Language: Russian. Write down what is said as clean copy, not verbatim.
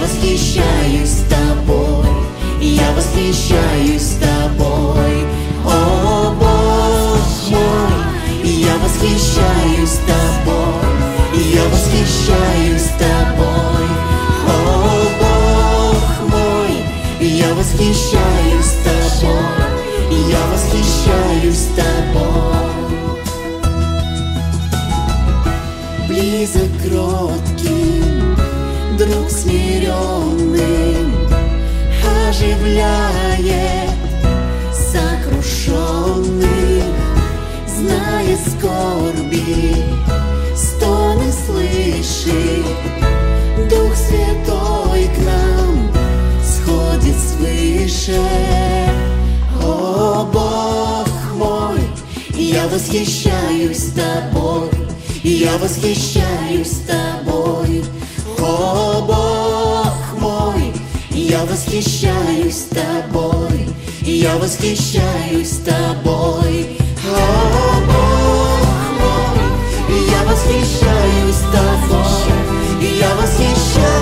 восхищаюсь тобой, я восхищаюсь тобой. О, Бог мой, я восхищаюсь тобой, я восхищаюсь тобой. О, Бог мой, я восхищаюсь тобой, я восхищаюсь тобой. Близок кротким, друг смиренным, оживляет сокрушенных, знает скорби, стоны слышит. Дух Святой к нам сходит свыше. О, Бог мой, я восхищаюсь тобой, я восхищаюсь тобой. О, Бог мой, я восхищаюсь тобой, я восхищаюсь тобой. О, Бог мой, я восхищаюсь тобой, я восхищаюсь.